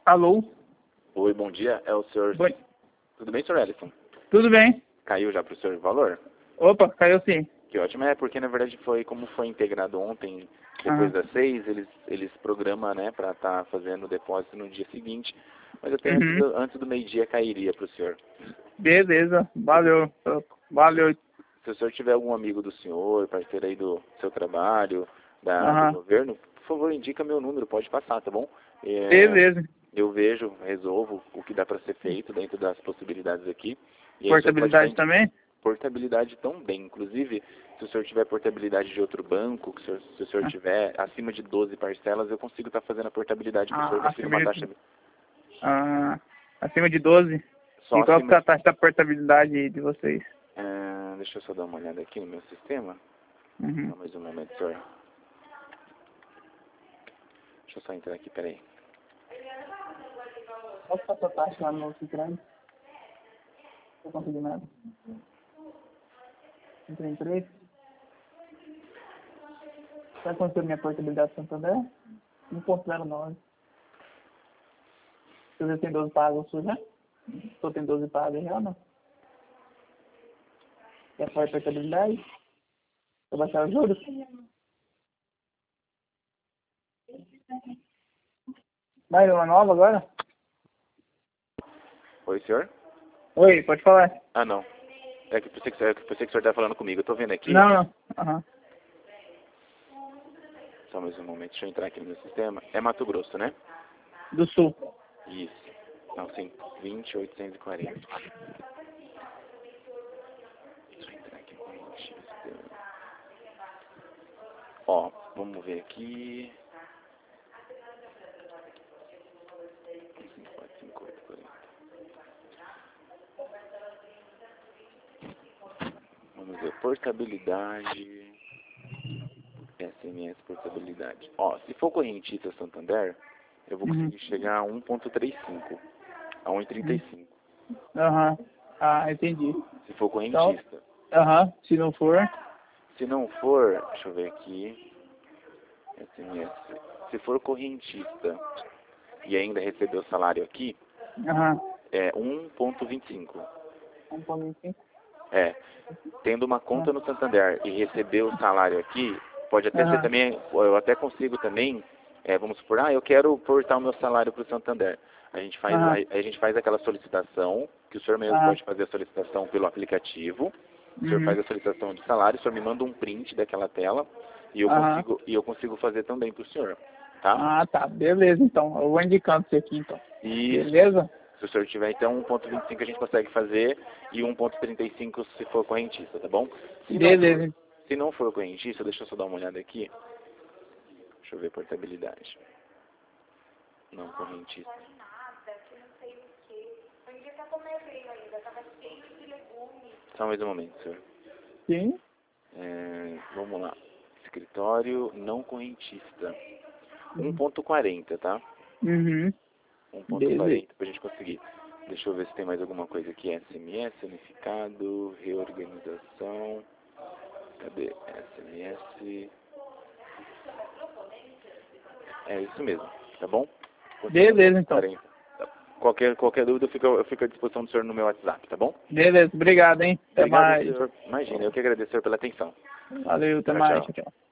Alô? Oi, bom dia. É o senhor... Bom... Tudo bem, senhor Ellison? Tudo bem? Caiu já para o senhor o valor? Opa, caiu sim. Que ótimo. É porque, na verdade, como foi integrado ontem, depois Aham. das 6, eles programam, né, para estar fazendo o depósito no dia seguinte. Mas até Uhum. antes do meio-dia cairia para o senhor. Beleza, valeu. Valeu. Se o senhor tiver algum amigo do senhor, parceiro aí do seu trabalho, do Aham. governo, por favor, indica meu número, pode passar, tá bom? Beleza. Eu vejo, resolvo o que dá para ser feito dentro das possibilidades aqui. E aí o senhor pode Portabilidade estar também? portabilidade também. Inclusive, se o senhor tiver portabilidade de outro banco, se o senhor Ah, tiver acima de 12 parcelas, eu consigo estar fazendo a portabilidade para o senhor, consigo acima uma taxa de, acima de 12. só E qual que acima é a de... taxa da portabilidade de vocês? deixa eu só dar uma olhada aqui no meu sistema. Uhum. Só mais um momento, senhor. Deixa eu só entrar aqui, peraí. Qual que é a sua taxa lá no Citrano? Não consegui nada. 33? Sabe quanto é a minha portabilidade de Santander? 1.09. Você tem 12 pagos, sua já? Só tem 12 pagos já, não? E a portabilidade? Vou baixar os juros? Mais uma nova agora? Oi, senhor? Oi, pode falar. Ah, não. É que pensei que o senhor estava falando comigo. Eu tô vendo aqui. Não, não. Aham. Só mais um momento. Deixa eu entrar aqui no meu sistema. É Mato Grosso, né? Do Sul. Isso. Não, sim. 20.840. Deixa eu entrar aqui no sistema. Ó, vamos ver aqui. 545840. Vamos ver. Portabilidade. SMS portabilidade. Ó, se for correntista Santander, eu vou Uhum. conseguir chegar a 1.35. A 1,35. Aham. Ah, entendi. Se for Então, correntista. aham. Se não for, Se não for, deixa eu ver aqui. SMS. Se for correntista e ainda receber o salário aqui, aham. é 1,25. 1.25. É. Tendo uma conta no Santander e receber o salário aqui, pode até ser Aham. também, eu até consigo também, vamos supor, eu quero portar o meu salário para o Santander. Aham. A gente faz aquela solicitação, que o senhor mesmo Aham. pode fazer a solicitação pelo aplicativo. O senhor Uhum. faz a solicitação de salário, o senhor me manda um print daquela tela Aham. e eu consigo fazer também para o senhor, tá? Ah, tá. Beleza, então. Eu vou indicando isso aqui, então. Isso. Beleza? Se o senhor tiver, então, 1,25 a gente consegue fazer e 1,35 se for correntista, tá bom? Se não for, Beleza. se não for correntista, deixa eu só dar uma olhada aqui. Deixa eu ver portabilidade. Não correntista. Só mais um momento, senhor. Sim. Vamos lá. Escritório não correntista. 1,40, tá? Uhum. Beleza. 1,40 pra gente conseguir. Deixa eu ver se tem mais alguma coisa aqui. SMS, unificado, reorganização. Cadê? SMS. É isso mesmo, tá bom? Beleza, então. 1,40. Qualquer dúvida, eu fico à disposição do senhor no meu WhatsApp, tá bom? Beleza. Obrigado, hein? Até Obrigado, mais. senhor. Imagina, eu que agradeço, senhor, pela atenção. Valeu, até Tchau, mais. tchau. Tchau, tchau.